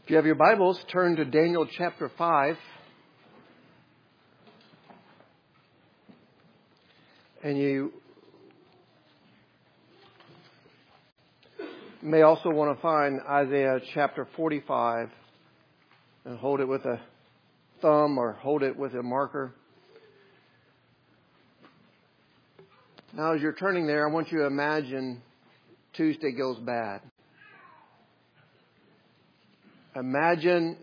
If you have your Bibles, turn to Daniel chapter 5. And you may also want to find Isaiah chapter 45 and hold it with a thumb or hold it with a marker. Now, as you're turning there, I want you to imagine Tuesday goes bad. Imagine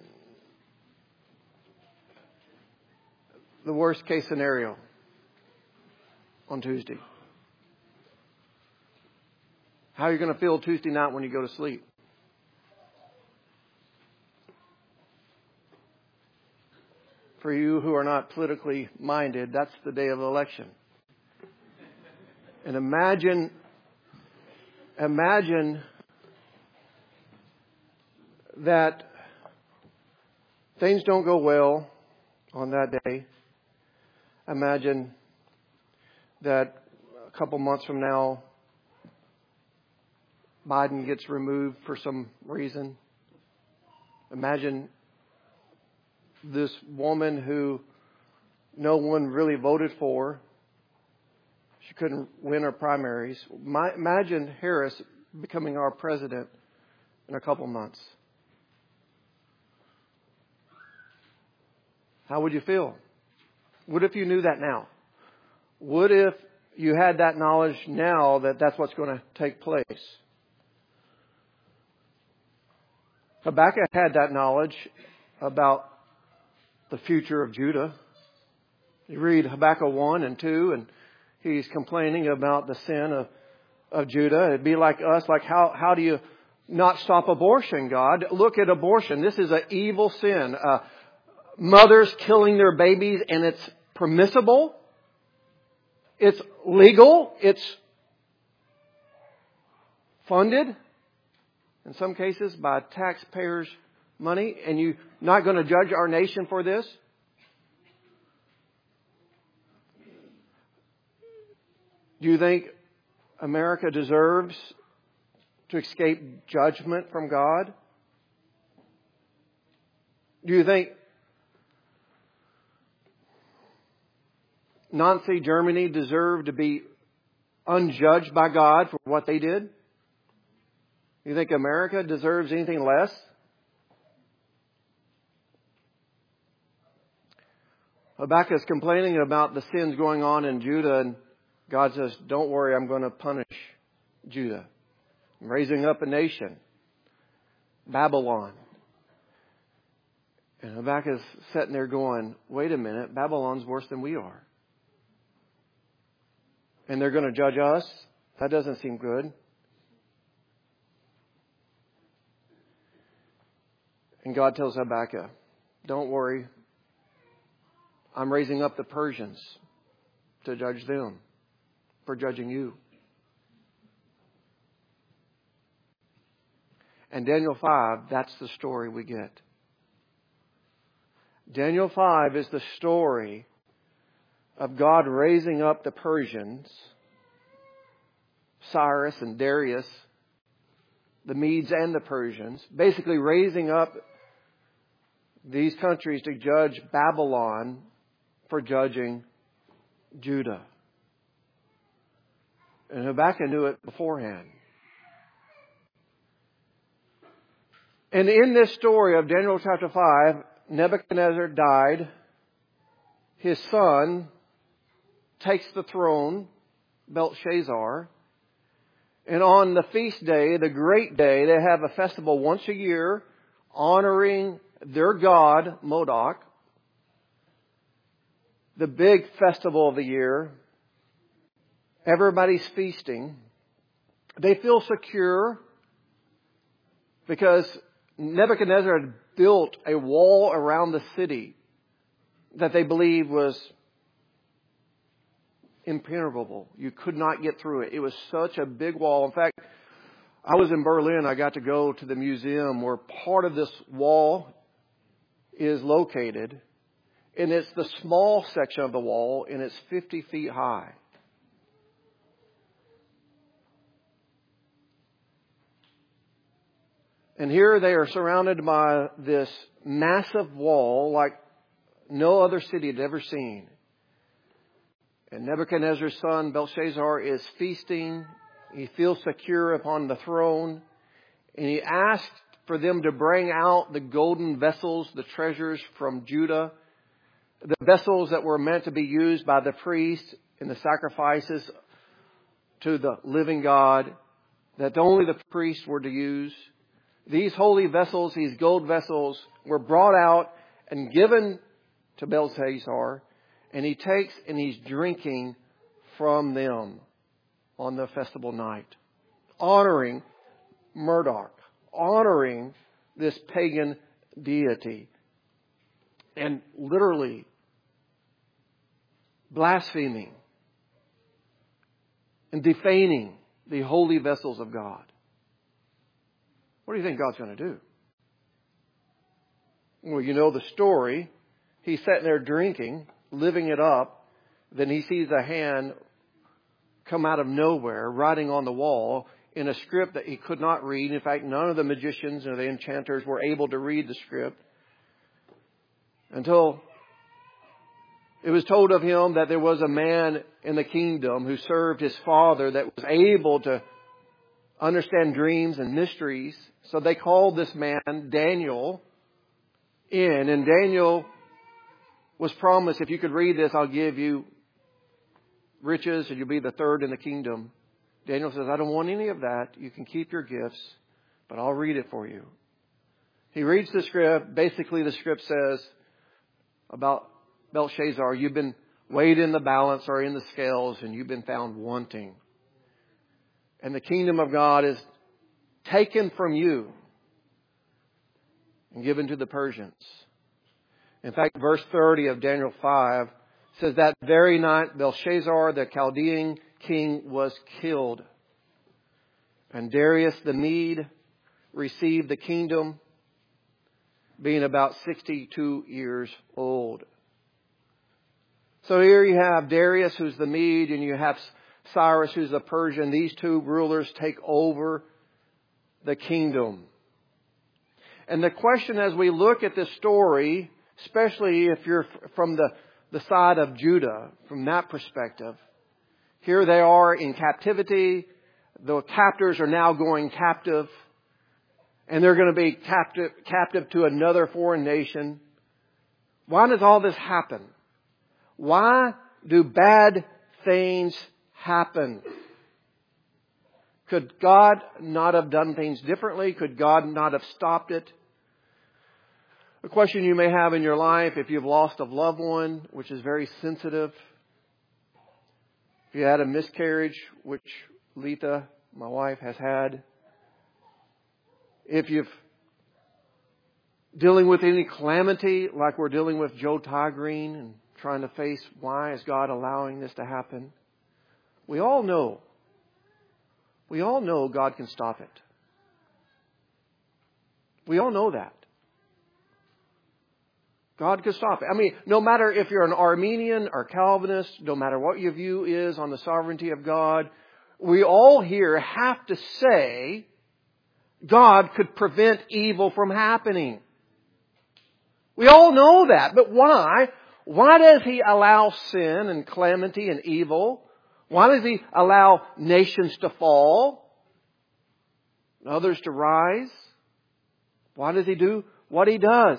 the worst case scenario on Tuesday. How are you going to feel Tuesday night when you go to sleep? For you who are not politically minded, that's the day of the election. And imagine that things don't go well on that day. Imagine that a couple months from now, Biden gets removed for some reason. Imagine this woman who no one really voted for. She couldn't win her primaries. Imagine Harris becoming our president in a couple months. How would you feel? What if you knew that now? What if you had that knowledge now that that's what's going to take place? Habakkuk had that knowledge about the future of Judah. You read Habakkuk 1 and 2 and he's complaining about the sin of Judah. It'd be like us, like how do you not stop abortion, God? Look at abortion. This is an evil sin. Mothers killing their babies, and it's permissible. It's legal. It's funded, in some cases, by taxpayers' money. And you're not going to judge our nation for this? Do you think America deserves to escape judgment from God? Do you think Nazi Germany deserved to be unjudged by God for what they did? You think America deserves anything less? Habakkuk is complaining about the sins going on in Judah, and God says, don't worry, I'm going to punish Judah. I'm raising up a nation, Babylon. And Habakkuk is sitting there going, wait a minute, Babylon's worse than we are. And they're going to judge us? That doesn't seem good. And God tells Habakkuk, don't worry. I'm raising up the Persians to judge them for judging you. And Daniel 5, that's the story we get. Daniel 5 is the story of God raising up the Persians, Cyrus and Darius, the Medes and the Persians, basically raising up these countries to judge Babylon for judging Judah. And Habakkuk knew it beforehand. And in this story of Daniel chapter 5, Nebuchadnezzar died. His son takes the throne, Belshazzar. And on the feast day, the great day, they have a festival once a year honoring their god, Modoc. The big festival of the year. Everybody's feasting. They feel secure because Nebuchadnezzar had built a wall around the city that they believed was impenetrable. You could not get through it. It was such a big wall. In fact, I was in Berlin. I got to go to the museum where part of this wall is located. And it's the small section of the wall, and it's 50 feet high. And here they are surrounded by this massive wall like no other city had ever seen. And Nebuchadnezzar's son, Belshazzar, is feasting. He feels secure upon the throne. And he asked for them to bring out the golden vessels, the treasures from Judah, the vessels that were meant to be used by the priests in the sacrifices to the living God, that only the priests were to use. These holy vessels, these gold vessels, were brought out and given to Belshazzar, and he takes and he's drinking from them on the festival night, honoring Marduk, honoring this pagan deity, and literally blaspheming and defaming the holy vessels of God. What do you think God's going to do? Well, you know the story. He's sitting there drinking, living it up. Then he sees a hand come out of nowhere, writing on the wall in a script that he could not read. In fact, none of the magicians or the enchanters were able to read the script until it was told of him that there was a man in the kingdom who served his father that was able to understand dreams and mysteries. So they called this man Daniel in, and Daniel was promised, if you could read this, I'll give you riches and you'll be the third in the kingdom. Daniel says, I don't want any of that. You can keep your gifts, but I'll read it for you. He reads the script. Basically, the script says about Belshazzar, you've been weighed in the balance or in the scales and you've been found wanting. And the kingdom of God is taken from you and given to the Persians. In fact, verse 30 of Daniel 5 says that very night Belshazzar, the Chaldean king, was killed. And Darius the Mede received the kingdom, being about 62 years old. So here you have Darius, who's the Mede, and you have Cyrus, who's the Persian. These two rulers take over the kingdom. And the question as we look at this story, especially if you're from the side of Judah, from that perspective, here they are in captivity. The captors are now going captive. And they're going to be captive to another foreign nation. Why does all this happen? Why do bad things happen? Could God not have done things differently? Could God not have stopped it? A question you may have in your life if you've lost a loved one, which is very sensitive. If you had a miscarriage, which Letha, my wife, has had. If you've dealing with any calamity like we're dealing with Joe Tigreen and trying to face why is God allowing this to happen. We all know God can stop it. We all know that. God can stop it. I mean, no matter if you're an Arminian or Calvinist, no matter what your view is on the sovereignty of God, we all here have to say God could prevent evil from happening. We all know that. But why? Why does He allow sin and calamity and evil? Why does He allow nations to fall? Others to rise? Why does He do what He does?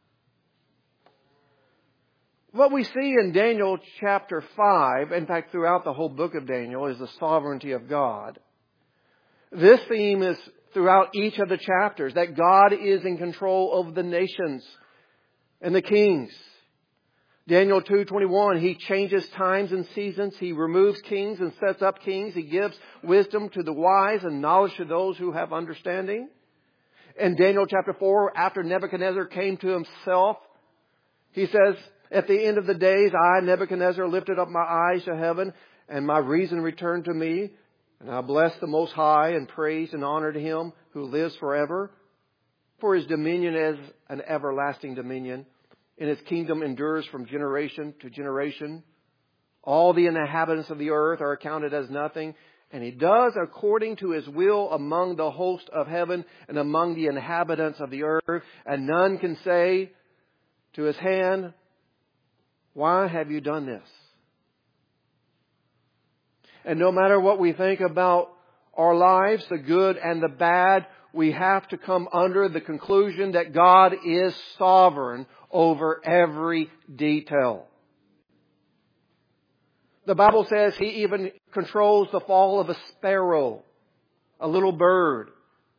What we see in Daniel chapter 5, in fact throughout the whole book of Daniel, is the sovereignty of God. This theme is throughout each of the chapters, that God is in control of the nations and the kings. Daniel 2:21, He changes times and seasons. He removes kings and sets up kings. He gives wisdom to the wise and knowledge to those who have understanding. In Daniel chapter 4, after Nebuchadnezzar came to himself, he says, at the end of the days, I, Nebuchadnezzar, lifted up my eyes to heaven, and my reason returned to me. And I bless the Most High and praise and honor to Him who lives forever. For His dominion is an everlasting dominion, and His kingdom endures from generation to generation. All the inhabitants of the earth are accounted as nothing, And He does according to His will among the host of heaven and among the inhabitants of the earth. And none can say to His hand, why have you done this? And no matter what we think about our lives, the good and the bad, we have to come under the conclusion that God is sovereign over every detail. The Bible says He even controls the fall of a sparrow, a little bird.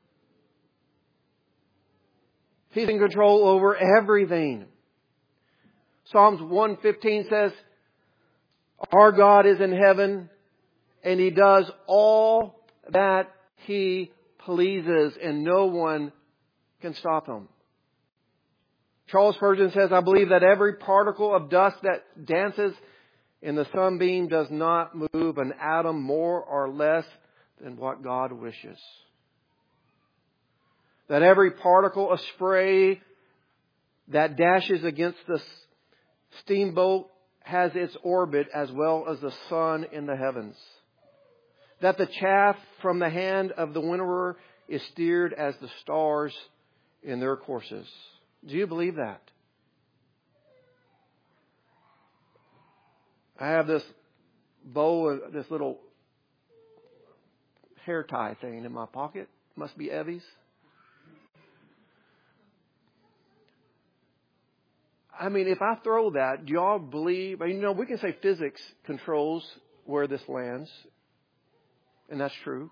He's in control over everything. Psalms 115 says, our God is in heaven and He does all that He pleases, and no one can stop Him. Charles Spurgeon says, I believe that every particle of dust that dances in the sunbeam does not move an atom more or less than what God wishes. That every particle of spray that dashes against the steamboat has its orbit as well as the sun in the heavens. That the chaff from the hand of the winnower is steered as the stars in their courses. Do you believe that? I have this bow, this little hair tie thing in my pocket. Must be Evie's. I mean, if I throw that, do y'all believe? You know, we can say physics controls where this lands. And that's true.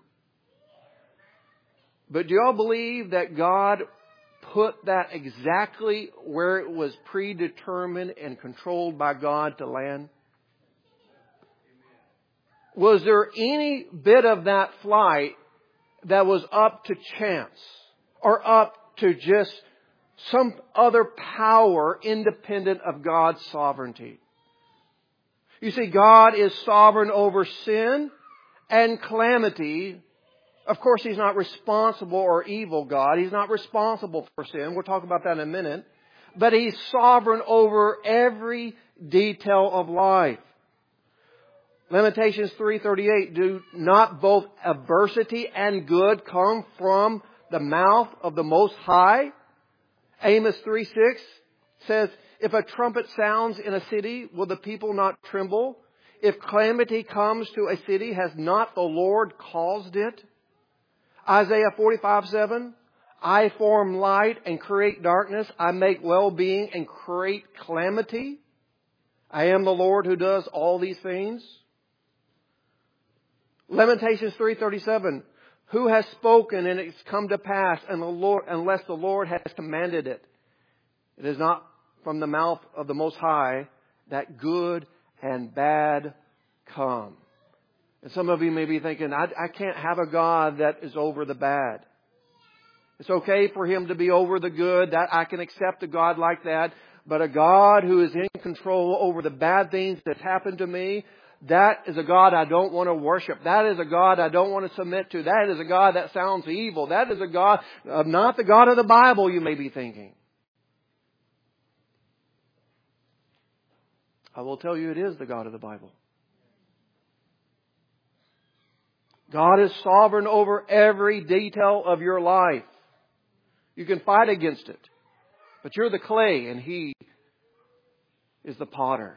But do y'all believe that God put that exactly where it was predetermined and controlled by God to land? Was there any bit of that flight that was up to chance or up to just some other power independent of God's sovereignty? You see, God is sovereign over sin and calamity. Of course, He's not responsible or evil God. He's not responsible for sin. We'll talk about that in a minute. But He's sovereign over every detail of life. Lamentations 3:38, do not both adversity and good come from the mouth of the Most High? Amos 3:6 says, if a trumpet sounds in a city, will the people not tremble? If calamity comes to a city, has not the Lord caused it? Isaiah 45:7, I form light and create darkness. I make well-being and create calamity. I am the Lord who does all these things. Lamentations 3:37, who has spoken and it's come to pass, and the Lord, unless the Lord has commanded it? It is not from the mouth of the Most High that good and bad come. And some of you may be thinking, I can't have a God that is over the bad. It's okay for Him to be over the good. That I can accept a God like that. But a God who is in control over the bad things that happen to me, that is a God I don't want to worship. That is a God I don't want to submit to. That is a God that sounds evil. That is a God, not the God of the Bible, you may be thinking. I will tell you it is the God of the Bible. God is sovereign over every detail of your life. You can fight against it. But you're the clay and He is the potter.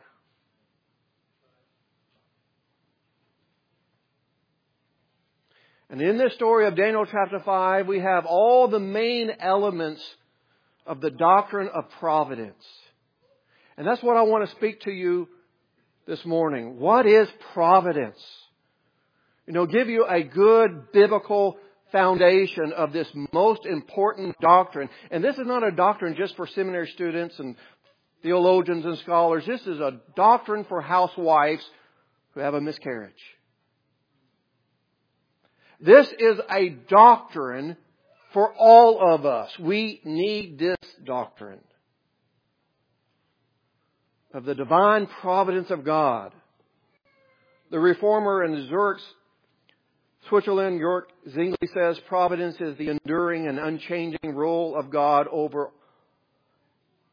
And in this story of Daniel chapter 5, we have all the main elements of the doctrine of providence. And that's what I want to speak to you this morning. What is providence? Give you a good biblical foundation of this most important doctrine. And this is not a doctrine just for seminary students and theologians and scholars. This is a doctrine for housewives who have a miscarriage. This is a doctrine for all of us. We need this doctrine of the divine providence of God. The reformer in Zurich, Switzerland, Jörg Zwingli says, providence is the enduring and unchanging rule of God over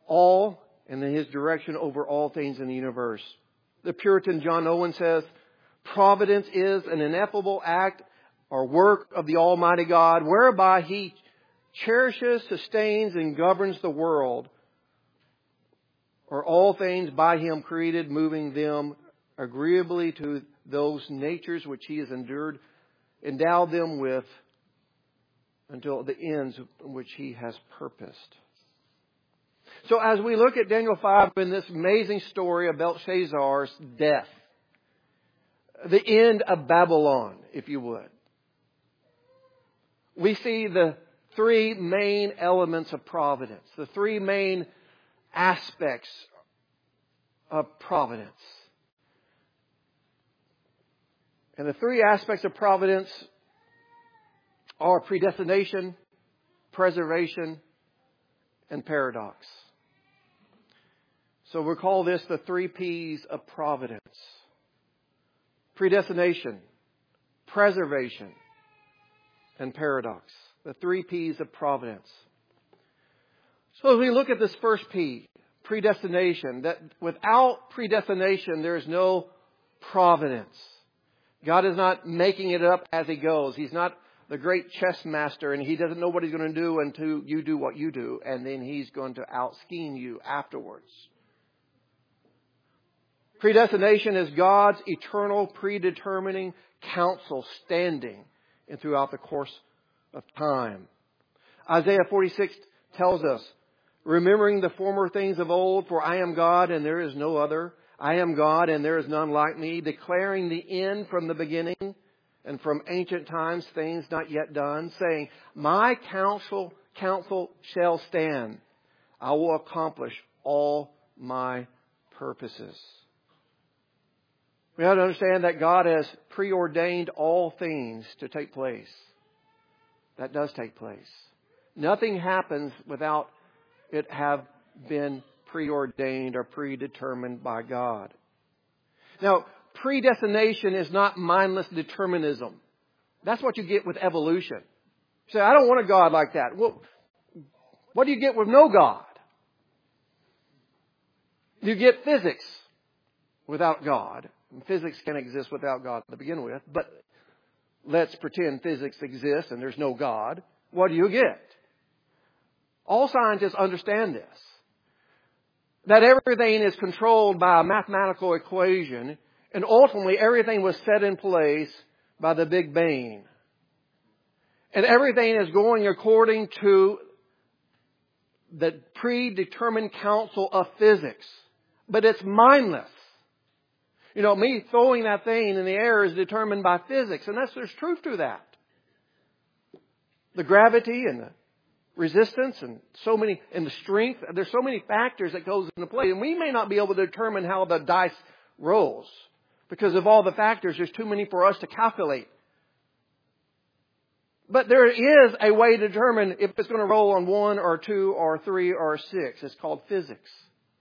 all and in His direction over all things in the universe. The Puritan John Owen says, Providence is an ineffable act or work of the Almighty God, whereby He cherishes, sustains, and governs the world, or all things by Him created, moving them agreeably to those natures which He has endowed them with, until the ends which He has purposed. So as we look at Daniel 5 in this amazing story of Belshazzar's death, the end of Babylon, if you would, we see the three main elements of providence, the three main aspects of providence. And the three aspects of providence are predestination, preservation, and paradox. So we'll call this the 3 P's of providence. Predestination, preservation, and paradox. The 3 P's of providence. So as we look at this first P, predestination, that without predestination there is no providence. God is not making it up as He goes. He's not the great chess master, and He doesn't know what He's going to do until you do what you do, and then He's going to out-scheme you afterwards. Predestination is God's eternal predetermining counsel standing and throughout the course of time. Isaiah 46 tells us, remembering the former things of old, for I am God and there is no other. I am God and there is none like me, declaring the end from the beginning and from ancient times things not yet done, saying, my counsel shall stand. I will accomplish all my purposes. We have to understand that God has preordained all things to take place. That does take place. Nothing happens without it have been preordained or predetermined by God. Now, predestination is not mindless determinism. That's what you get with evolution. You say, I don't want a God like that. Well, what do you get with no God? You get physics without God. Physics can exist without God to begin with, but let's pretend physics exists and there's no God. What do you get? All scientists understand this. That everything is controlled by a mathematical equation, and ultimately everything was set in place by the Big Bang. And everything is going according to the predetermined counsel of physics. But it's mindless. You know, me throwing that thing in the air is determined by physics, and there's truth to that. The gravity and the resistance and the strength, there's so many factors that goes into play, and we may not be able to determine how the dice rolls because of all the factors. There's too many for us to calculate. But there is a way to determine if it's going to roll on 1 or 2 or 3 or 6. It's called physics.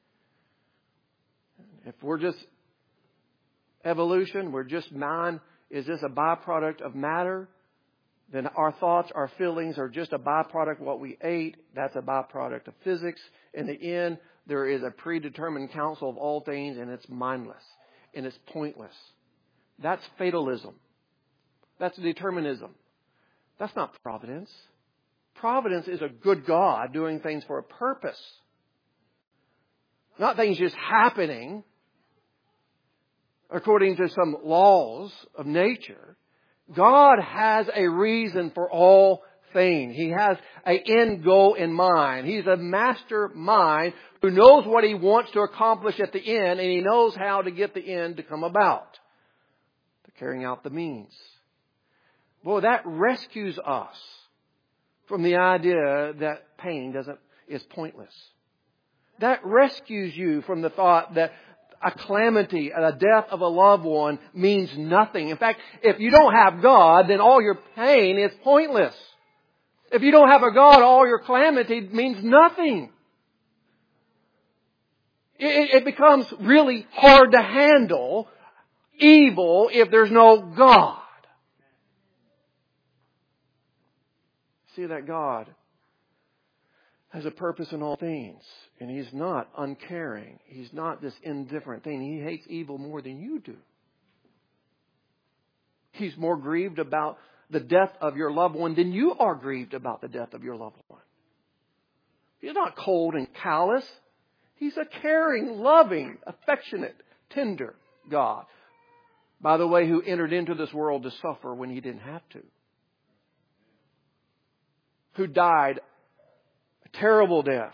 If we're just evolution, we're just mind, is this a byproduct of matter? Then our thoughts, our feelings are just a byproduct of what we ate. That's a byproduct of physics. In the end, there is a predetermined counsel of all things, and it's mindless and it's pointless. That's fatalism. That's determinism. That's not providence. Providence is a good God doing things for a purpose. Not things just happening according to some laws of nature. God has a reason for all things. He has an end goal in mind. He's a mastermind who knows what He wants to accomplish at the end, and He knows how to get the end to come about. To carrying out the means. Boy, that rescues us from the idea that pain is pointless. That rescues you from the thought that a calamity, a death of a loved one means nothing. In fact, if you don't have God, then all your pain is pointless. If you don't have a God, all your calamity means nothing. It becomes really hard to handle evil if there's no God. See that God has a purpose in all things. And He's not uncaring. He's not this indifferent thing. He hates evil more than you do. He's more grieved about the death of your loved one than you are grieved about the death of your loved one. He's not cold and callous. He's a caring, loving, affectionate, tender God. By the way, who entered into this world to suffer when He didn't have to. Who died a terrible death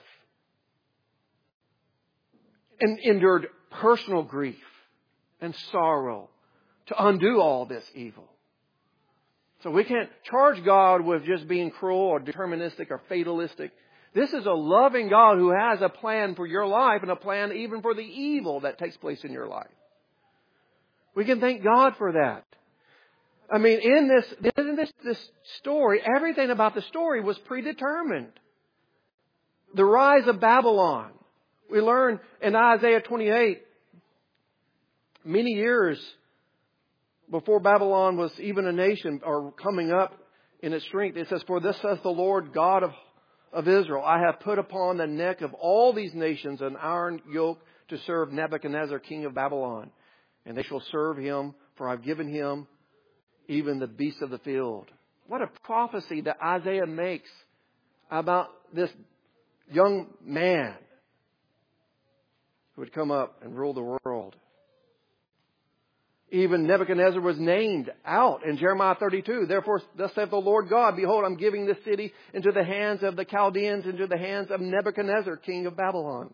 and endured personal grief and sorrow to undo all this evil. So we can't charge God with just being cruel or deterministic or fatalistic. This is a loving God who has a plan for your life and a plan even for the evil that takes place in your life. We can thank God for that. I mean, in this story, everything about the story was predetermined. The rise of Babylon. We learn in Isaiah 28, many years before Babylon was even a nation or coming up in its strength, it says, "For this says the Lord God of Israel, I have put upon the neck of all these nations an iron yoke to serve Nebuchadnezzar, king of Babylon. And they shall serve him, for I've given him even the beasts of the field." What a prophecy that Isaiah makes about this young man who would come up and rule the world. Even Nebuchadnezzar was named out in Jeremiah 32. "Therefore, thus saith the Lord God, behold, I'm giving this city into the hands of the Chaldeans, into the hands of Nebuchadnezzar, king of Babylon."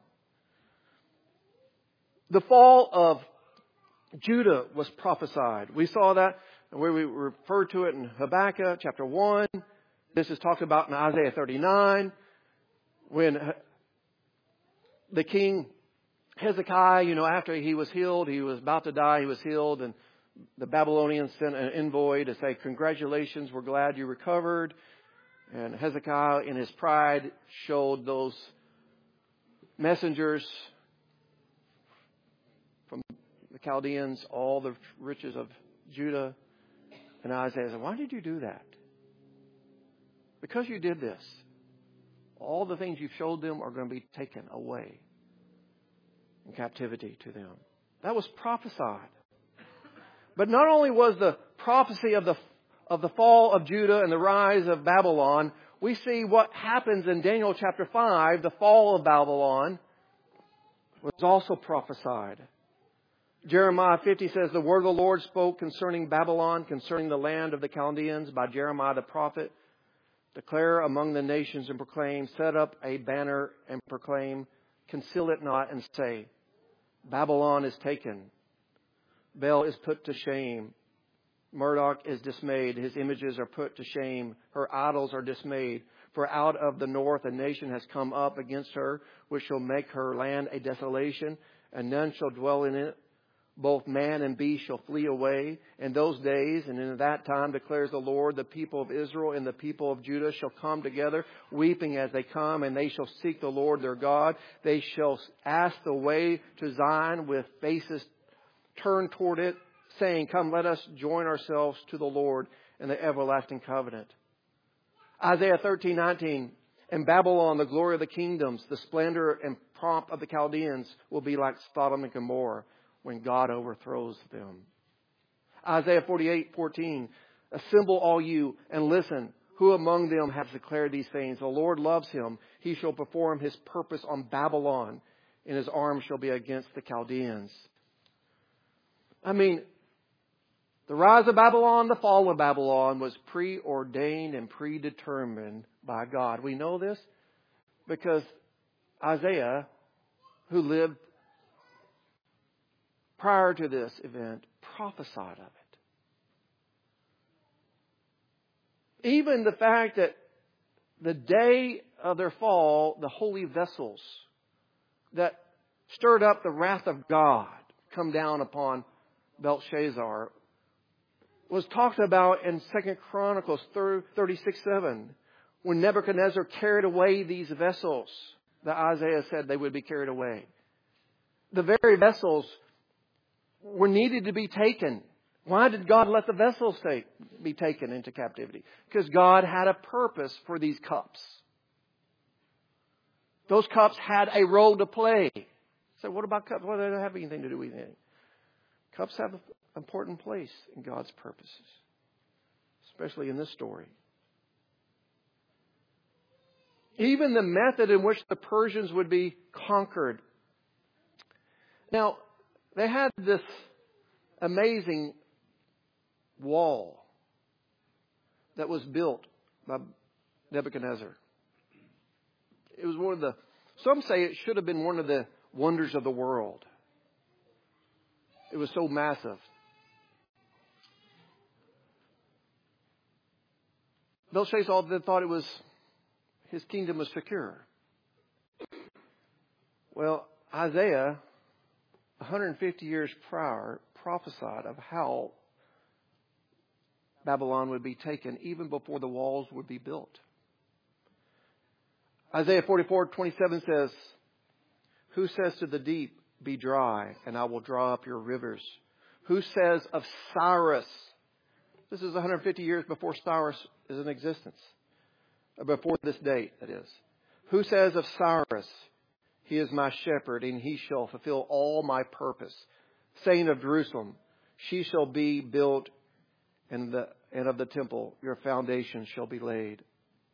The fall of Judah was prophesied. We saw that, and we referred to it in Habakkuk chapter 1. This is talked about in Isaiah 39. When the king Hezekiah, after he was healed, he was about to die, he was healed, and the Babylonians sent an envoy to say, "Congratulations, we're glad you recovered." And Hezekiah, in his pride, showed those messengers from the Chaldeans all the riches of Judah. And Isaiah said, "Why did you do that?" "Because you did this. All the things you showed them are going to be taken away in captivity to them." That was prophesied. But not only was the prophecy of the fall of Judah and the rise of Babylon, we see what happens in Daniel chapter 5. The fall of Babylon was also prophesied. Jeremiah 50 says, "The word of the Lord spoke concerning Babylon, concerning the land of the Chaldeans by Jeremiah the prophet. Declare among the nations and proclaim, set up a banner and proclaim, conceal it not and say, Babylon is taken. Bel is put to shame. Marduk is dismayed. His images are put to shame. Her idols are dismayed. For out of the north a nation has come up against her, which shall make her land a desolation, and none shall dwell in it. Both man and beast shall flee away. In those days and in that time, declares the Lord, the people of Israel and the people of Judah shall come together, weeping as they come, and they shall seek the Lord their God. They shall ask the way to Zion with faces turned toward it, saying, Come, let us join ourselves to the Lord in the everlasting covenant." Isaiah 13:19, "In Babylon, the glory of the kingdoms, the splendor and pomp of the Chaldeans will be like Sodom and Gomorrah when God overthrows them." Isaiah 48:14, "Assemble all you and listen. Who among them has declared these things? The Lord loves him. He shall perform his purpose on Babylon, and his arm shall be against the Chaldeans." I mean, the rise of Babylon, the fall of Babylon was preordained and predetermined by God. We know this because Isaiah, who lived prior to this event, prophesied of it. Even the fact that the day of their fall, the holy vessels that stirred up the wrath of God come down upon Belshazzar was talked about in 2 Chronicles 36:7, when Nebuchadnezzar carried away these vessels that Isaiah said they would be carried away. The very vessels were needed to be taken. Why did God let the vessels be taken into captivity? Because God had a purpose for these cups. Those cups had a role to play. So what about cups? Well, they don't have anything to do with anything. Cups have important place in God's purposes, especially in this story. Even the method in which the Persians would be conquered. Now, they had this amazing wall that was built by Nebuchadnezzar. It was one of the, some say it should have been one of the wonders of the world. It was so massive. Belshazzar thought it was, his kingdom was secure. Well, Isaiah, 150 years prior, prophesied of how Babylon would be taken even before the walls would be built. Isaiah 44:27 says, "Who says to the deep, be dry, and I will draw up your rivers? Who says of Cyrus," this is 150 years before Cyrus is in existence, before this date, that is. "Who says of Cyrus, he is my shepherd, and he shall fulfill all my purpose. Saying of Jerusalem, she shall be built, and of the temple your foundation shall be laid."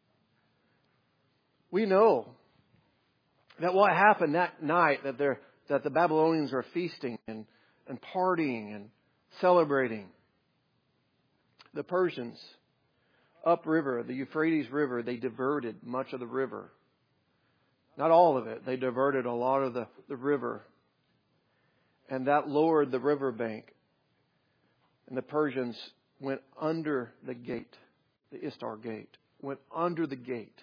We know that what happened that night, that the Babylonians are feasting and partying and celebrating. The Persians, upriver, the Euphrates River, they diverted much of the river. Not all of it. They diverted a lot of the river. And that lowered the riverbank. And the Persians went under the gate, the Istar gate, went under the gate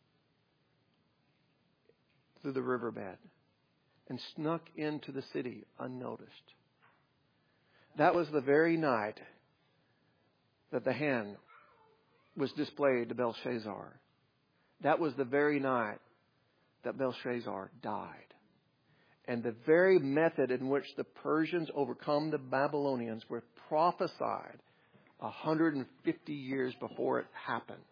through the riverbed and snuck into the city unnoticed. That was the very night that the hand was displayed to Belshazzar. That was the very night that Belshazzar died. And the very method in which the Persians overcome the Babylonians were prophesied 150 years before it happened.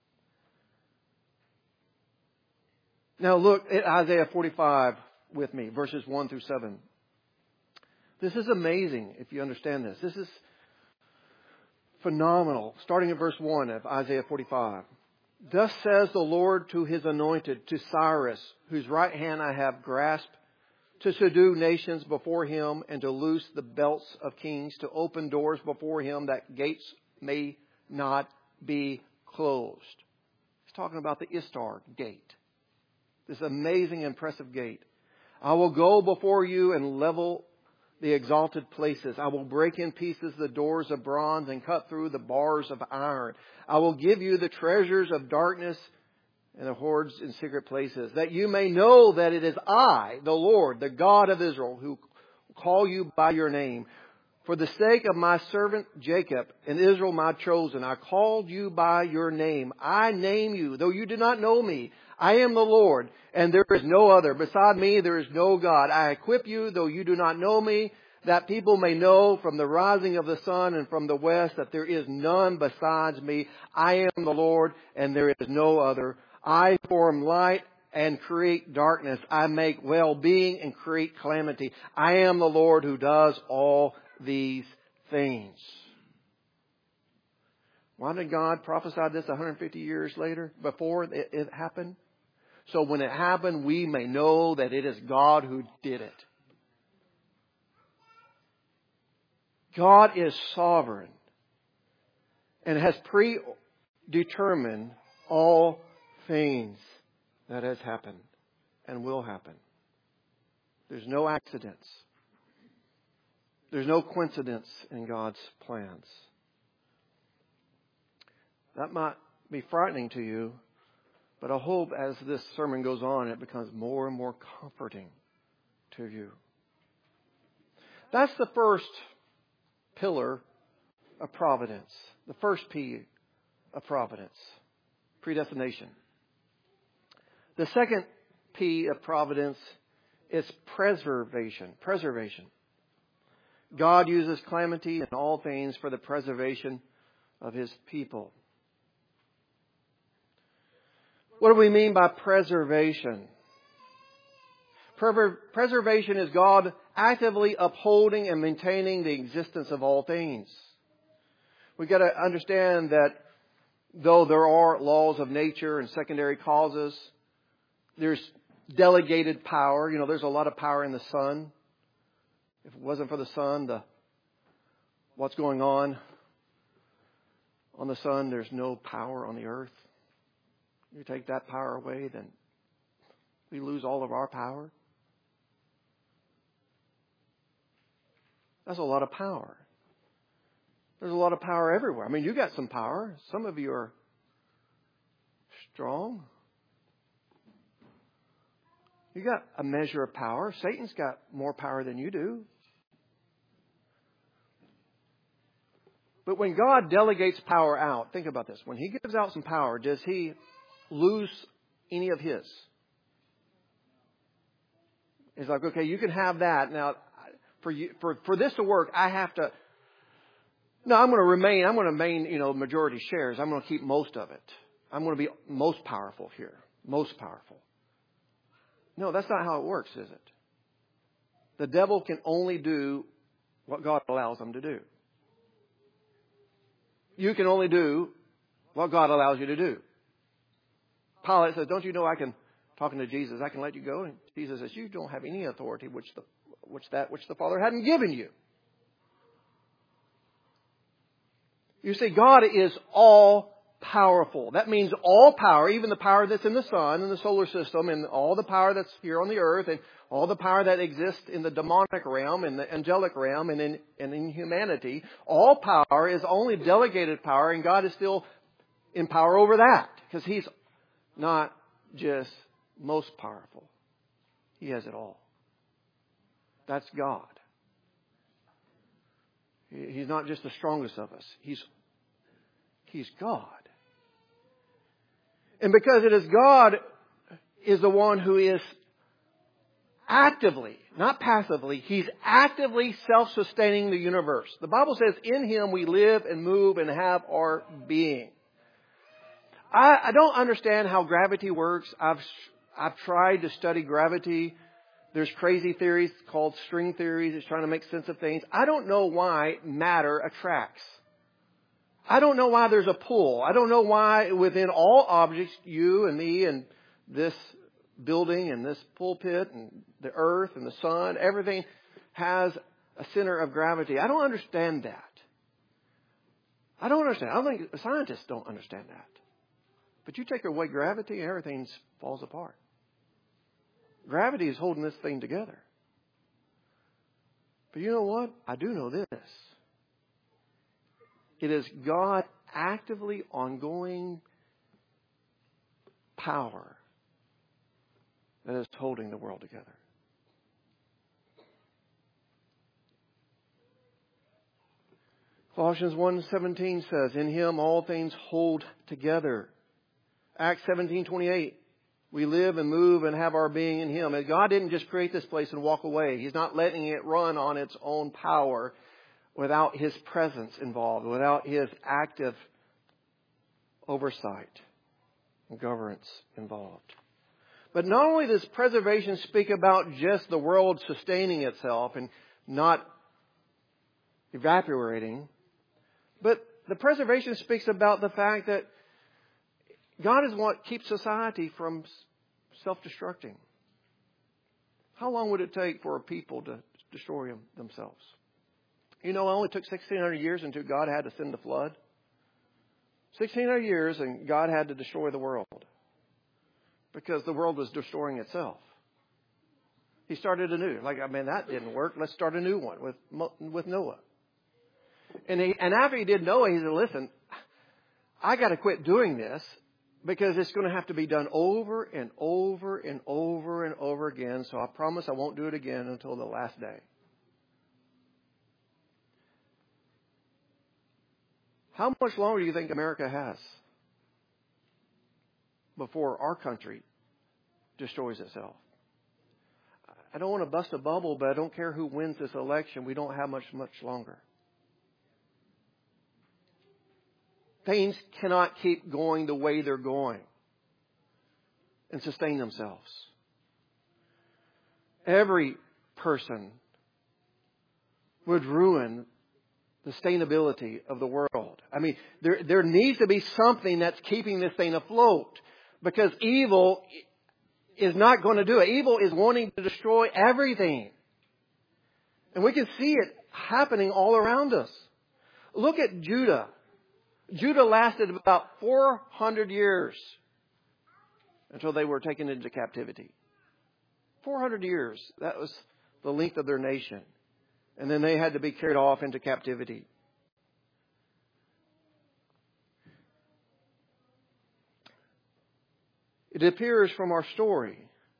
Now look at Isaiah 45 with me, verses 1 through 7. This is amazing if you understand this. This is phenomenal. Starting at verse 1 of Isaiah 45. "Thus says the Lord to his anointed, to Cyrus, whose right hand I have grasped, to subdue nations before him, and to loose the belts of kings, to open doors before him, that gates may not be closed." He's talking about the Istar gate. This amazing, impressive gate. "I will go before you and level the exalted places. I will break in pieces the doors of bronze and cut through the bars of iron. I will give you the treasures of darkness and the hoards in secret places, that you may know that it is I, the Lord, the God of Israel, who call you by your name. For the sake of my servant Jacob and Israel my chosen, I called you by your name. I name you, though you do not know me. I am the Lord, and there is no other. Beside me there is no God. I equip you, though you do not know me, that people may know from the rising of the sun and from the west that there is none besides me. I am the Lord, and there is no other. I form light and create darkness. I make well-being and create calamity. I am the Lord who does all these things." Why did God prophesy this 150 years later, before it happened? So when it happened, we may know that it is God who did it. God is sovereign and has predetermined all things that has happened and will happen. There's no accidents. There's no coincidence in God's plans. That might be frightening to you, but I hope as this sermon goes on, it becomes more and more comforting to you. That's the first pillar of providence. The first P of providence. Predestination. The second P of providence is preservation. Preservation. God uses calamity in all things for the preservation of His people. What do we mean by preservation? Preservation is God actively upholding and maintaining the existence of all things. We've got to understand that though there are laws of nature and secondary causes, there's delegated power. You know, there's a lot of power in the sun. If it wasn't for the sun, what's going on the sun, there's no power on the earth. You take that power away, then we lose all of our power. That's a lot of power. There's a lot of power everywhere. I mean, you got some power. Some of you are strong. You got a measure of power. Satan's got more power than you do. But when God delegates power out, think about this. When He gives out some power, does He lose any of His? It's like, okay, you can have that. Now, for this to work, I have to... No, I'm going to remain, majority shares. I'm going to keep most of it. I'm going to be most powerful here. Most powerful. No, that's not how it works, is it? The devil can only do what God allows him to do. You can only do what God allows you to do. Pilate says, don't you know talking to Jesus, I can let you go? And Jesus says, you don't have any authority which the Father hadn't given you. You see, God is all powerful. That means all power, even the power that's in the sun and the solar system, and all the power that's here on the earth, and all the power that exists in the demonic realm, and the angelic realm, and in humanity. All power is only delegated power, and God is still in power over that, because He's not just most powerful. He has it all. That's God. He's not just the strongest of us. He's God. And because it is God is the one who is actively, not passively, He's actively self-sustaining the universe. The Bible says, in Him we live and move and have our being. I don't understand how gravity works. I've tried to study gravity. There's crazy theories called string theories. It's trying to make sense of things. I don't know why matter attracts. I don't know why there's a pull. I don't know why within all objects, you and me and this building and this pulpit and the earth and the sun, everything has a center of gravity. I don't understand that. I don't understand. I don't think scientists don't understand that. But you take away gravity and everything falls apart. Gravity is holding this thing together. But you know what? I do know this. It is God actively ongoing power that is holding the world together. Colossians 1:17 says, in Him all things hold together. Acts 17:28. We live and move and have our being in Him. And God didn't just create this place and walk away. He's not letting it run on its own power without His presence involved, without His active oversight and governance involved. But not only does preservation speak about just the world sustaining itself and not evaporating, but the preservation speaks about the fact that God is what keeps society from self-destructing. How long would it take for a people to destroy themselves? You know, it only took 1,600 years until God had to send the flood. 1,600 years and God had to destroy the world because the world was destroying itself. He started anew. That didn't work. Let's start a new one with Noah. And after he did Noah, he said, listen, I got to quit doing this because it's going to have to be done over and over and over and over again. So I promise I won't do it again until the last day. How much longer do you think America has before our country destroys itself? I don't want to bust a bubble, but I don't care who wins this election. We don't have much longer. Things cannot keep going the way they're going and sustain themselves. Every person would ruin the sustainability of the world. I mean, there needs to be something that's keeping this thing afloat, because evil is not going to do it. Evil is wanting to destroy everything. And we can see it happening all around us. Look at Judah. Judah lasted about 400 years until they were taken into captivity. 400 years. That was the length of their nation. And then they had to be carried off into captivity. It appears from our story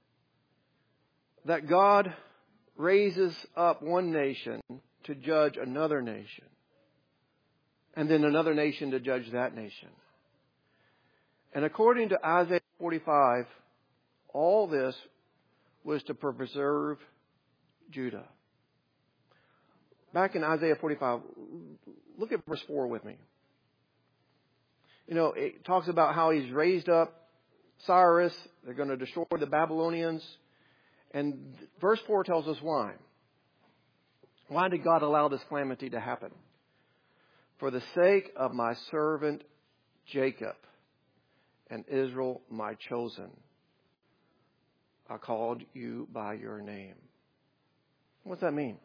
that God raises up one nation to judge another nation, and then another nation to judge that nation. And according to Isaiah 45, all this was to preserve Judah. Back in Isaiah 45, look at verse 4 with me. You know, it talks about how He's raised up Cyrus. They're going to destroy the Babylonians. And verse 4 tells us why. Why did God allow this calamity to happen? For the sake of my servant Jacob and Israel, my chosen, I called you by your name. What's that mean?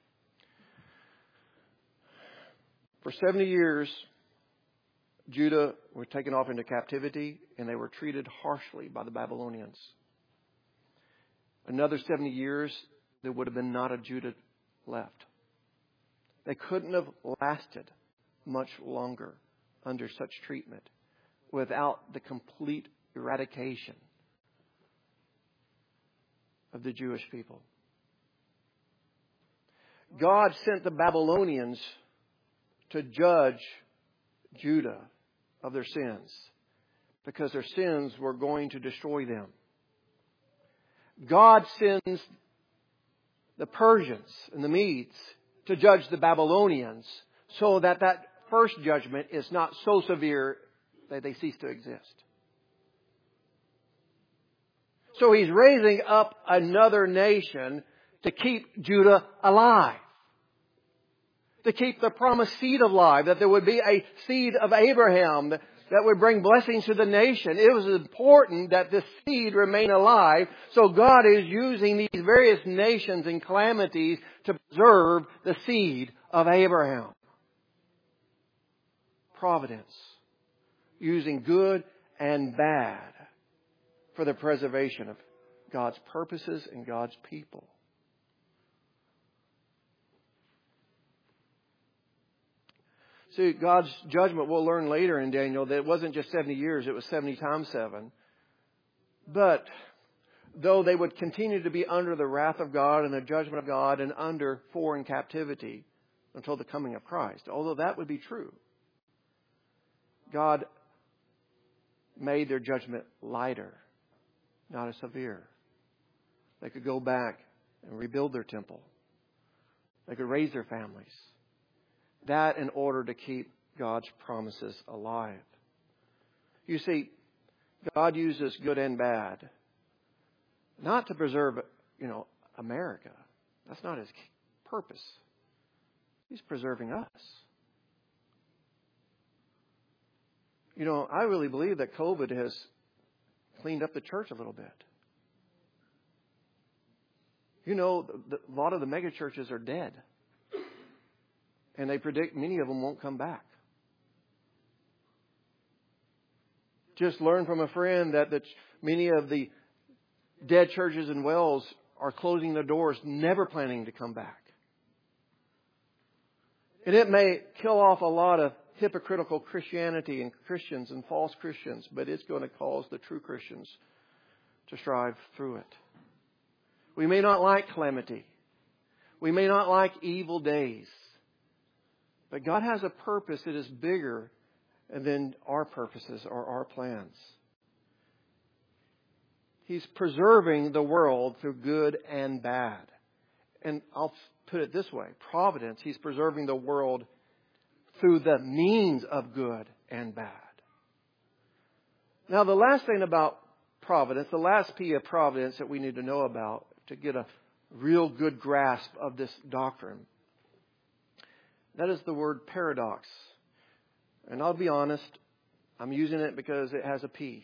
For 70 years, Judah were taken off into captivity, and they were treated harshly by the Babylonians. Another 70 years, there would have been not a Judah left. They couldn't have lasted much longer under such treatment without the complete eradication of the Jewish people. God sent the Babylonians to judge Judah of their sins, because their sins were going to destroy them. God sends the Persians and the Medes to judge the Babylonians, so that first judgment is not so severe that they cease to exist. So He's raising up another nation to keep Judah alive, to keep the promised seed alive, that there would be a seed of Abraham that would bring blessings to the nation. It was important that this seed remain alive. So God is using these various nations and calamities to preserve the seed of Abraham. Providence, using good and bad for the preservation of God's purposes and God's people. See, God's judgment, we'll learn later in Daniel that it wasn't just 70 years, it was 70 times 7. But though they would continue to be under the wrath of God and the judgment of God and under foreign captivity until the coming of Christ, although that would be true, God made their judgment lighter, not as severe. They could go back and rebuild their temple. They could raise their families. That in order to keep God's promises alive. You see, God uses good and bad not to preserve, America. That's not His purpose. He's preserving us. I really believe that COVID has cleaned up the church a little bit. A lot of the mega churches are dead. And they predict many of them won't come back. Just learned from a friend that many of the dead churches in Wales are closing their doors, never planning to come back. And it may kill off a lot of hypocritical Christianity and Christians and false Christians, but it's going to cause the true Christians to strive through it. We may not like calamity. We may not like evil days. But God has a purpose that is bigger than our purposes or our plans. He's preserving the world through good and bad. And I'll put it this way. Providence, He's preserving the world through the means of good and bad. Now, the last thing about providence, the last P of providence that we need to know about to get a real good grasp of this doctrine, That is the word paradox. And I'll be honest, I'm using it because it has a P.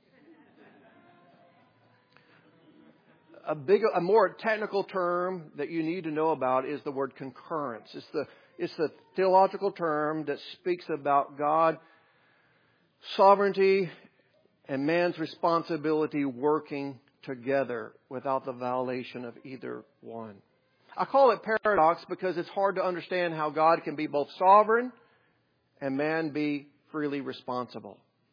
A more technical term that you need to know about is the word concurrence. It's the theological term that speaks about God's sovereignty and man's responsibility working together without the violation of either one. I call it paradox because it's hard to understand how God can be both sovereign and man be freely responsible.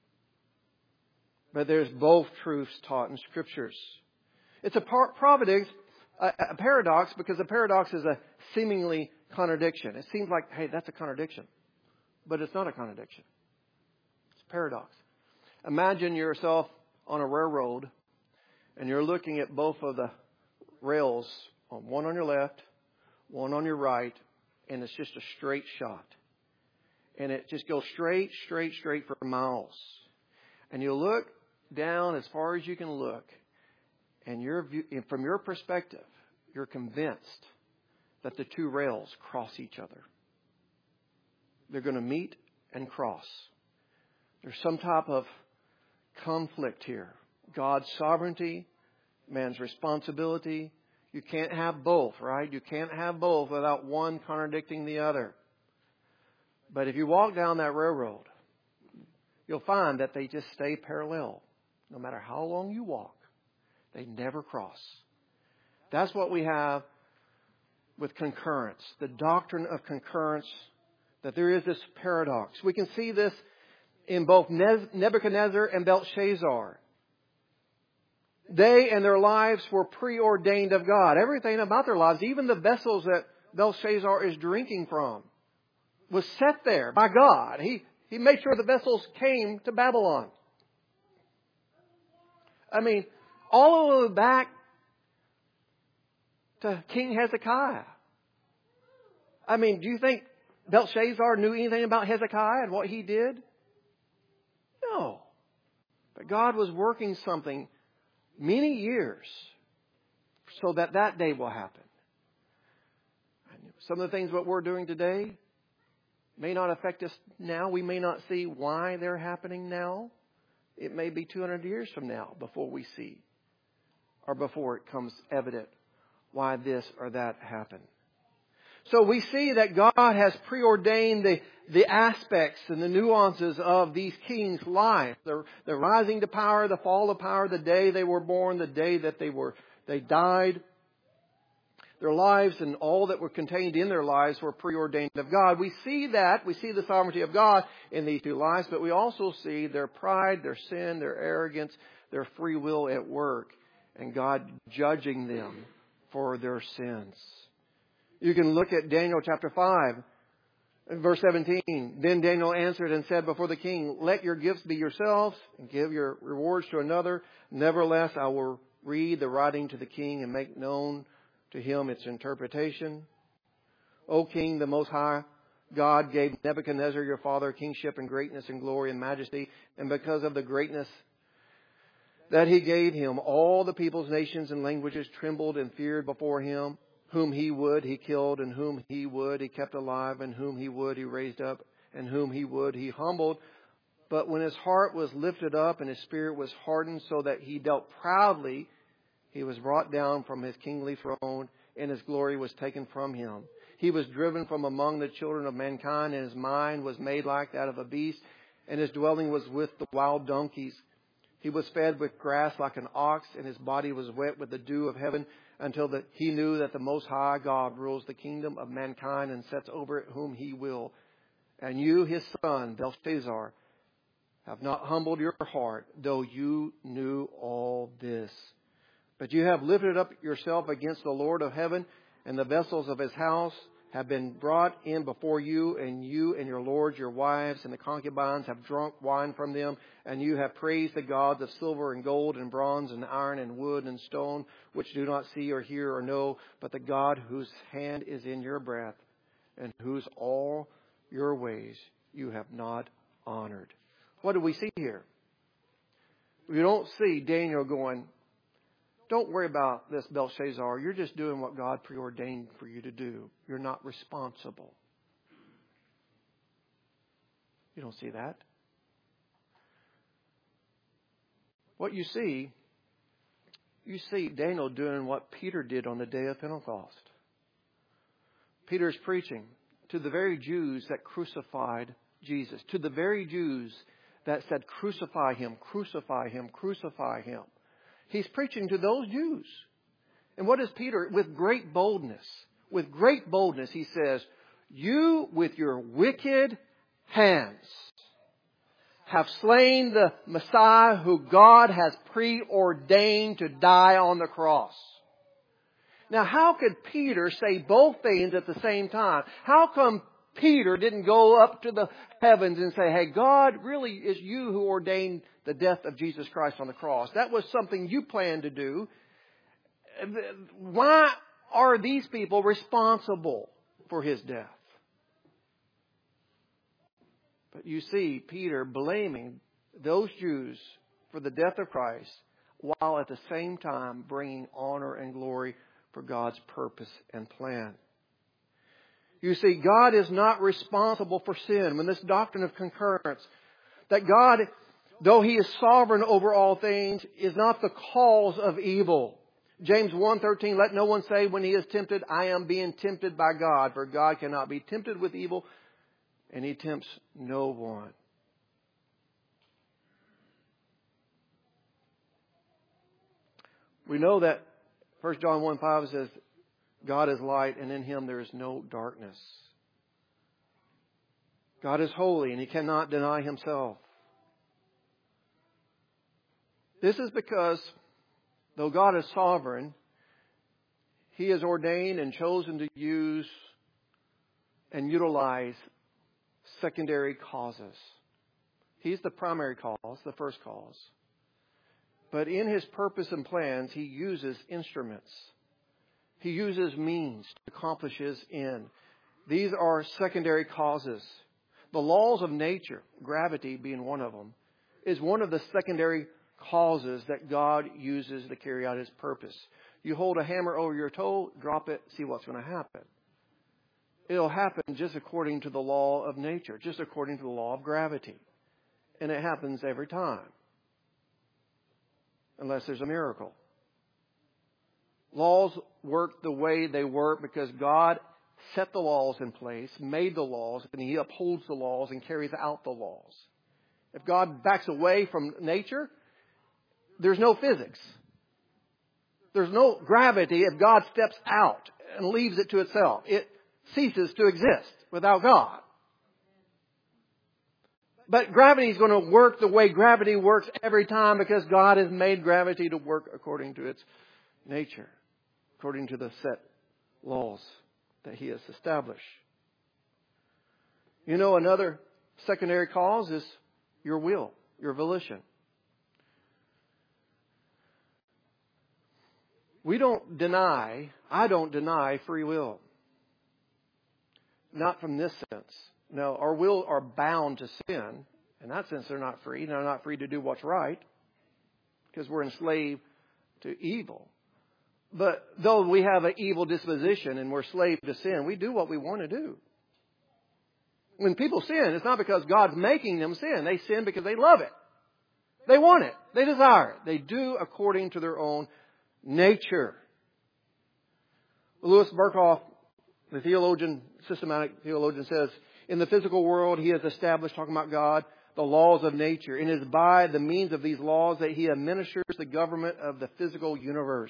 But there's both truths taught in Scriptures. It's a paradox because a paradox is a seemingly contradiction. It seems like, hey, that's a contradiction. But it's not a contradiction. It's a paradox. Imagine yourself on a railroad and you're looking at both of the rails, one on your left, one on your right, and it's just a straight shot. And it just goes straight for miles. And you look down as far as you can look, and from your perspective, you're convinced that the two rails cross each other. They're going to meet and cross. There's some type of conflict here. God's sovereignty, man's responsibility. You can't have both, right? You can't have both without one contradicting the other. But if you walk down that railroad, you'll find that they just stay parallel. No matter how long you walk, they never cross. That's what we have with concurrence. The doctrine of concurrence, that there is this paradox. We can see this in both Nebuchadnezzar and Belshazzar. They and their lives were preordained of God. Everything about their lives, even the vessels that Belshazzar is drinking from, was set there by God. He made sure the vessels came to Babylon. I mean, all the way back to King Hezekiah. I mean, do you think Belshazzar knew anything about Hezekiah and what he did? No. But God was working something many years so that day will happen. Some of the things what we're doing today may not affect us now. We may not see why they're happening now. It may be 200 years from now before we see, or before it comes evident why this or that happened. So we see that God has preordained the aspects and the nuances of these kings' lives. The rising to power, the fall of power, the day they were born, the day that they died. Their lives and all that were contained in their lives were preordained of God. We see the sovereignty of God in these two lives, but we also see their pride, their sin, their arrogance, their free will at work, and God judging them for their sins. You can look at Daniel chapter 5, verse 17. Then Daniel answered and said before the king, "Let your gifts be yourselves and give your rewards to another. Nevertheless, I will read the writing to the king and make known to him its interpretation. O King, the Most High God gave Nebuchadnezzar your father kingship and greatness and glory and majesty. And because of the greatness that he gave him, all the peoples, nations, and languages trembled and feared before him. Whom he would, he killed, and whom he would, he kept alive, and whom he would, he raised up, and whom he would, he humbled. But when his heart was lifted up and his spirit was hardened so that he dealt proudly, he was brought down from his kingly throne, and his glory was taken from him. He was driven from among the children of mankind, and his mind was made like that of a beast, and his dwelling was with the wild donkeys. He was fed with grass like an ox, and his body was wet with the dew of heaven, until he knew that the Most High God rules the kingdom of mankind and sets over it whom he will. And you, his son, Belshazzar, have not humbled your heart, though you knew all this. But you have lifted up yourself against the Lord of heaven, and the vessels of his house have been brought in before you and your lords, your wives, and the concubines have drunk wine from them. And you have praised the gods of silver and gold and bronze and iron and wood and stone, which do not see or hear or know, but the God whose hand is in your breath, and whose all your ways you have not honored. What do we see here? We don't see Daniel going, "Don't worry about this, Belshazzar. You're just doing what God preordained for you to do. You're not responsible." You don't see that. What you see Daniel doing what Peter did on the day of Pentecost. Peter's preaching to the very Jews that crucified Jesus, to the very Jews that said, crucify Him, crucify Him, crucify Him. He's preaching to those Jews. And what does Peter, with great boldness, he says, you with your wicked hands have slain the Messiah who God has preordained to die on the cross. Now, how could Peter say both things at the same time? How come Peter didn't go up to the heavens and say, hey, God, really is you who ordained the death of Jesus Christ on the cross? That was something you planned to do. Why are these people responsible for His death? But you see Peter blaming those Jews for the death of Christ, while at the same time bringing honor and glory for God's purpose and plan. You see, God is not responsible for sin. When this doctrine of concurrence, that God, though He is sovereign over all things, is not the cause of evil. James 1:13, let no one say when he is tempted, I am being tempted by God. For God cannot be tempted with evil, and He tempts no one. We know that 1 John 1:5 says, God is light, and in Him there is no darkness. God is holy, and He cannot deny Himself. This is because, though God is sovereign, He has ordained and chosen to use and utilize secondary causes. He's the primary cause, the first cause. But in His purpose and plans, He uses instruments. He uses means to accomplish His end. These are secondary causes. The laws of nature, gravity being one of them, is one of the secondary causes that God uses to carry out His purpose. You hold a hammer over your toe, drop it, see what's going to happen. It'll happen just according to the law of nature, just according to the law of gravity. And it happens every time. Unless there's a miracle. Laws work the way they work because God set the laws in place, made the laws, and He upholds the laws and carries out the laws. If God backs away from nature, there's no physics. There's no gravity if God steps out and leaves it to itself. It ceases to exist without God. But gravity is going to work the way gravity works every time because God has made gravity to work according to its nature, according to the set laws that He has established. You know, another secondary cause is your will, your volition. I don't deny free will. Not from this sense. No, our will are bound to sin. In that sense, they're not free. They're not free to do what's right because we're enslaved to evil. But though we have an evil disposition and we're slave to sin, we do what we want to do. When people sin, it's not because God's making them sin. They sin because they love it. They want it. They desire it. They do according to their own nature. Louis Berkhoff, the theologian, systematic theologian, says, in the physical world, He has established, talking about God, the laws of nature. And it is by the means of these laws that He administers the government of the physical universe.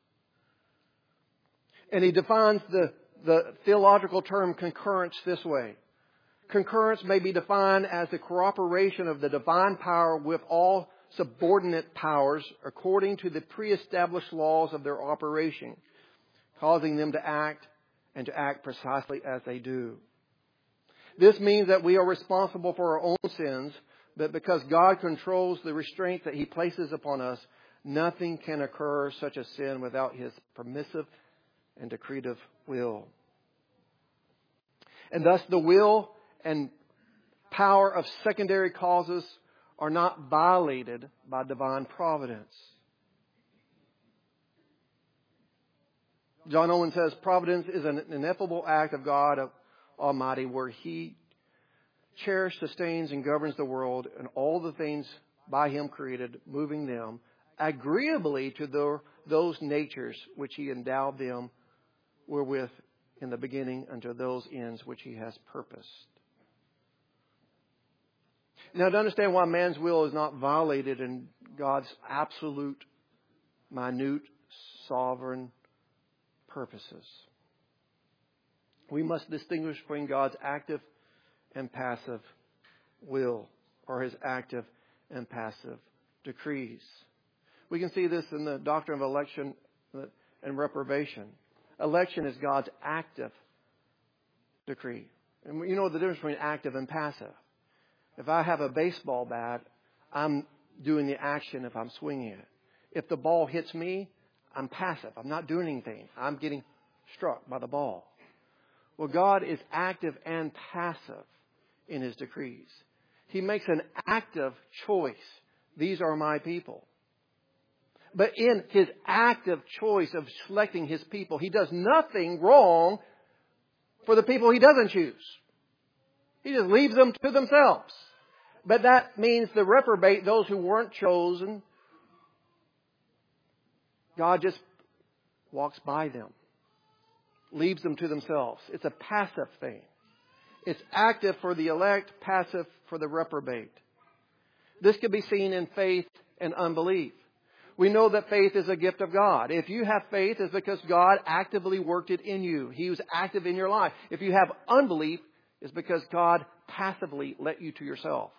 And he defines the theological term concurrence this way. Concurrence may be defined as the cooperation of the divine power with all subordinate powers according to the pre-established laws of their operation, causing them to act and to act precisely as they do. This means that we are responsible for our own sins, but because God controls the restraint that He places upon us, nothing can occur such a sin without His permissive and decretive will. And thus the will and power of secondary causes are not violated by divine providence. John Owen says, providence is an ineffable act of God Almighty where He cherishes, sustains, and governs the world and all the things by Him created, moving them agreeably to those natures which He endowed them wherewith in the beginning unto those ends which He has purposed. Now, to understand why man's will is not violated in God's absolute, minute, sovereign purposes, we must distinguish between God's active and passive will, or His active and passive decrees. We can see this in the doctrine of election and reprobation. Election is God's active decree. And you know the difference between active and passive. If I have a baseball bat, I'm doing the action if I'm swinging it. If the ball hits me, I'm passive. I'm not doing anything. I'm getting struck by the ball. Well, God is active and passive in His decrees. He makes an active choice. These are my people. But in His active choice of selecting His people, He does nothing wrong for the people He doesn't choose. He just leaves them to themselves. But that means the reprobate, those who weren't chosen, God just walks by them. Leaves them to themselves. It's a passive thing. It's active for the elect, passive for the reprobate. This can be seen in faith and unbelief. We know that faith is a gift of God. If you have faith, it's because God actively worked it in you. He was active in your life. If you have unbelief, it's because God passively let you to yourself.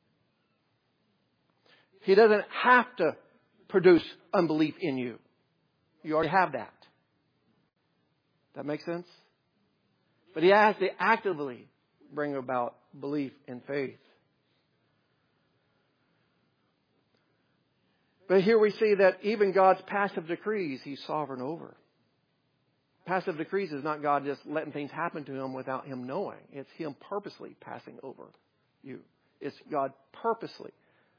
He doesn't have to produce unbelief in you. You already have that. That makes sense? But He has to actively bring about belief and faith. But here we see that even God's passive decrees, He's sovereign over. Passive decrees is not God just letting things happen to Him without Him knowing. It's Him purposely passing over you. It's God purposely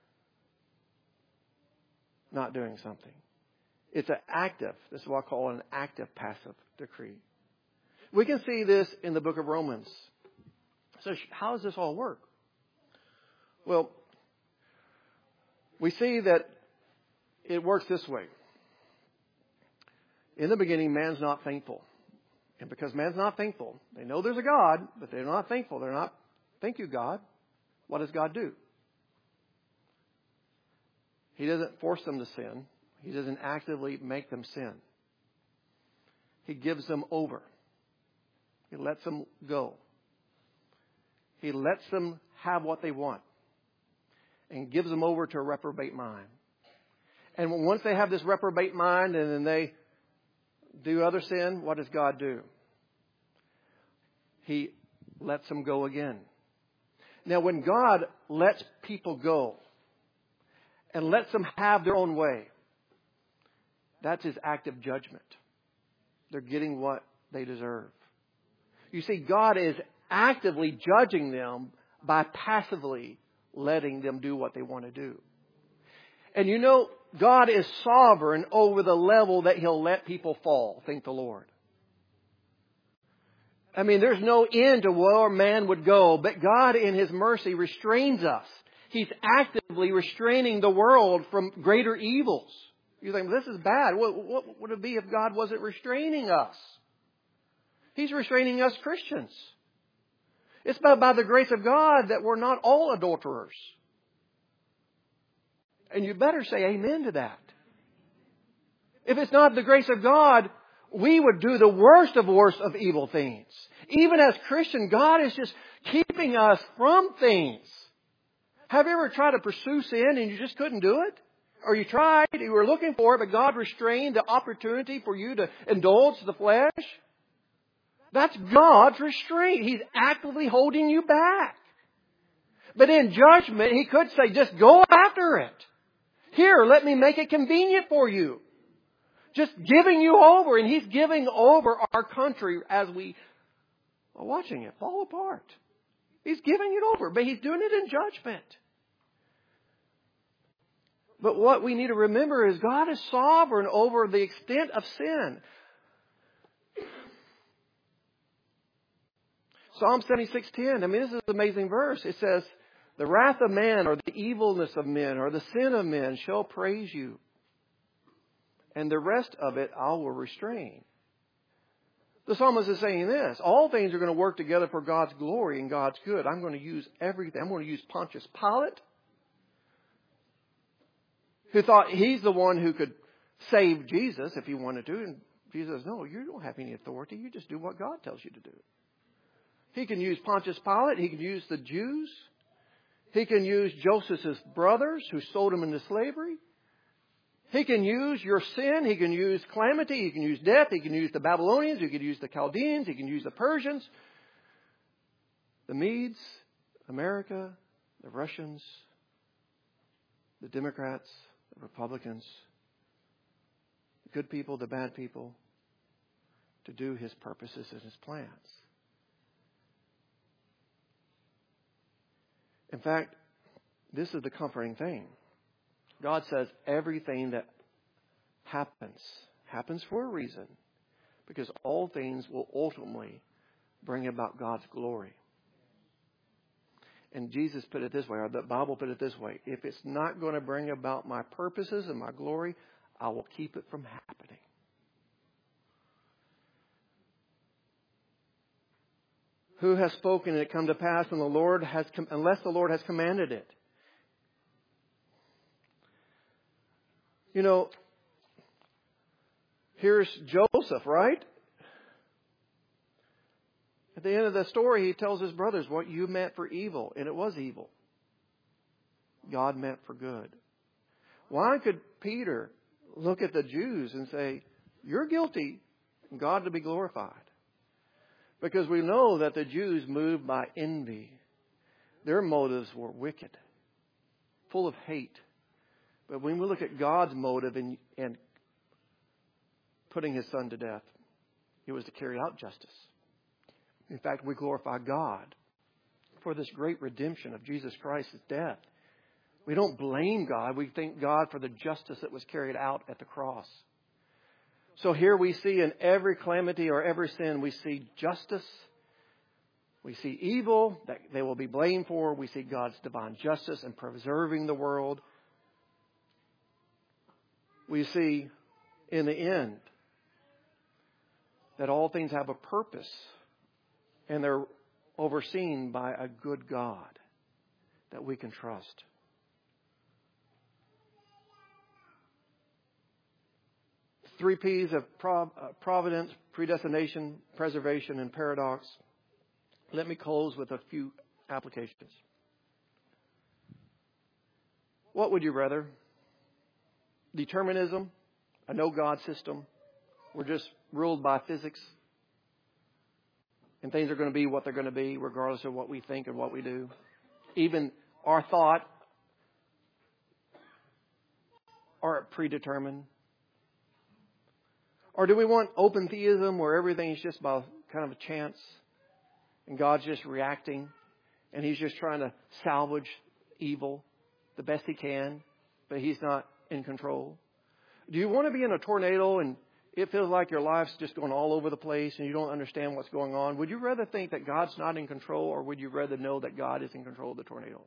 not doing something. It's an active. This is what I call an active passive decree. We can see this in the book of Romans. So how does this all work? Well, we see that it works this way. In the beginning, man's not thankful. And because man's not thankful, they know there's a God, but they're not thankful. They're not, thank you, God. What does God do? He doesn't force them to sin. He doesn't actively make them sin. He gives them over. He lets them go. He lets them have what they want and gives them over to a reprobate mind. And once they have this reprobate mind and then they do other sin, what does God do? He lets them go again. Now, when God lets people go and lets them have their own way, that's His active judgment. They're getting what they deserve. You see, God is actively judging them by passively letting them do what they want to do. And you know, God is sovereign over the level that He'll let people fall, thank the Lord. I mean, there's no end to where man would go, but God in His mercy restrains us. He's actively restraining the world from greater evils. You think, this is bad. What would it be if God wasn't restraining us? He's restraining us Christians. It's by the grace of God that we're not all adulterers. And you better say amen to that. If it's not the grace of God, we would do the worst of evil things. Even as Christians, God is just keeping us from things. Have you ever tried to pursue sin and you just couldn't do it? Or you tried, you were looking for it, but God restrained the opportunity for you to indulge the flesh? That's God's restraint. He's actively holding you back. But in judgment, He could say, just go after it. Here, let me make it convenient for you. Just giving you over. And He's giving over our country as we are watching it fall apart. He's giving it over, but He's doing it in judgment. But what we need to remember is God is sovereign over the extent of sin. Psalm 76:10. I mean, this is an amazing verse. It says, the wrath of man or the evilness of men or the sin of men shall praise you. And the rest of it I will restrain. The psalmist is saying this. All things are going to work together for God's glory and God's good. I'm going to use everything. I'm going to use Pontius Pilate, who thought he's the one who could save Jesus if he wanted to. And Jesus says, no, you don't have any authority. You just do what God tells you to do. He can use Pontius Pilate. He can use the Jews. He can use Joseph's brothers who sold him into slavery. He can use your sin. He can use calamity. He can use death. He can use the Babylonians. He can use the Chaldeans. He can use the Persians, the Medes, America, the Russians, the Democrats, the Republicans, the good people, the bad people, to do His purposes and His plans. In fact, this is the comforting thing. God says everything that happens for a reason, because all things will ultimately bring about God's glory. And Jesus put it this way, or the Bible put it this way: if it's not going to bring about my purposes and my glory, I will keep it from happening. Who has spoken and it come to pass, and unless the Lord has commanded it? You know, here's Joseph, right? At the end of the story, he tells his brothers, what you meant for evil, and it was evil, God meant for good. Why could Peter look at the Jews and say, you're guilty, and God to be glorified? Because we know that the Jews moved by envy. Their motives were wicked, full of hate. But when we look at God's motive in putting His Son to death, it was to carry out justice. In fact, we glorify God for this great redemption of Jesus Christ's death. We don't blame God. We thank God for the justice that was carried out at the cross. So here we see in every calamity or every sin, we see justice. We see evil that they will be blamed for. We see God's divine justice in preserving the world. We see in the end that all things have a purpose and they're overseen by a good God that we can trust. Three P's of providence, predestination, preservation, and paradox. Let me close with a few applications. What would you rather? Determinism, a no-God system. We're just ruled by physics. And things are going to be what they're going to be, regardless of what we think and what we do. Even our thought are predetermined. Or do we want open theism where everything is just by kind of a chance and God's just reacting and He's just trying to salvage evil the best He can, but He's not in control? Do you want to be in a tornado and it feels like your life's just going all over the place and you don't understand what's going on? Would you rather think that God's not in control, or would you rather know that God is in control of the tornado?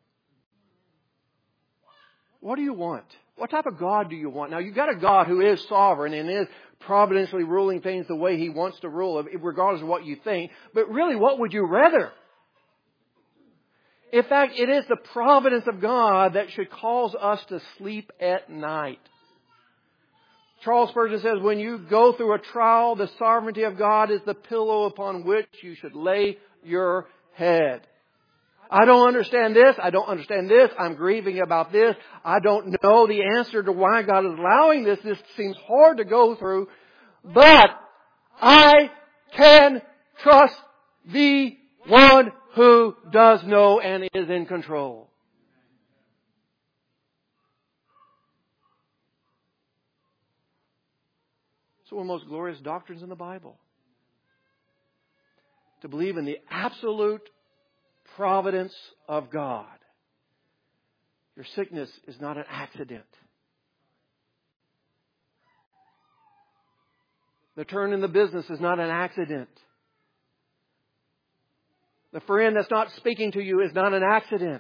What do you want? What type of God do you want? Now, you've got a God who is sovereign and is providentially ruling things the way He wants to rule, regardless of what you think. But really, what would you rather? In fact, it is the providence of God that should cause us to sleep at night. Charles Spurgeon says, when you go through a trial, the sovereignty of God is the pillow upon which you should lay your head. I don't understand this. I don't understand this. I'm grieving about this. I don't know the answer to why God is allowing this. This seems hard to go through. But I can trust the one who does know and is in control. It's one of the most glorious doctrines in the Bible. To believe in the absolute providence of God. Your sickness is not an accident. The turn in the business is not an accident. The friend that's not speaking to you is not an accident.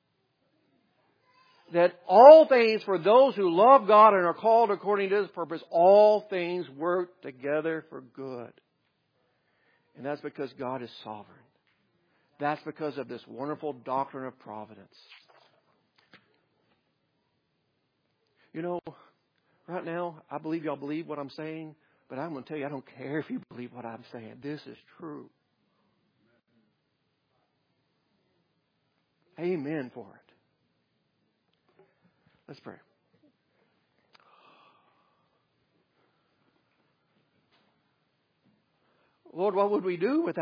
That all things for those who love God and are called according to His purpose, all things work together for good. And that's because God is sovereign. That's because of this wonderful doctrine of providence. You know, right now, I believe y'all believe what I'm saying, but I'm going to tell you, I don't care if you believe what I'm saying. This is true. Amen for it. Let's pray. Lord, what would we do without